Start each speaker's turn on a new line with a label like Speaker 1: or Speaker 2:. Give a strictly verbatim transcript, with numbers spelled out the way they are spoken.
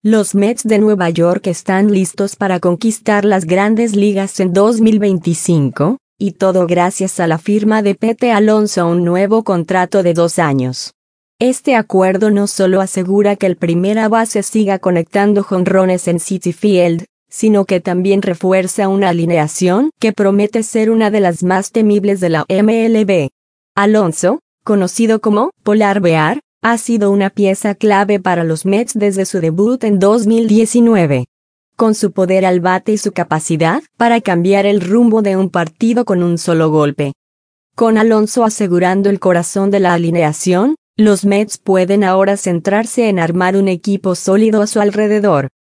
Speaker 1: Los Mets de Nueva York están listos para conquistar las grandes ligas en dos mil veinticinco, y todo gracias a la firma de Pete Alonso un nuevo contrato de dos años. Este acuerdo no solo asegura que el primera base siga conectando jonrones en Citi Field, sino que también refuerza una alineación que promete ser una de las más temibles de la M L B. Alonso, conocido como Polar Bear, ha sido una pieza clave para los Mets desde su debut en dos mil diecinueve. Con su poder al bate y su capacidad para cambiar el rumbo de un partido con un solo golpe. Con Alonso asegurando el corazón de la alineación, los Mets pueden ahora centrarse en armar un equipo sólido a su alrededor.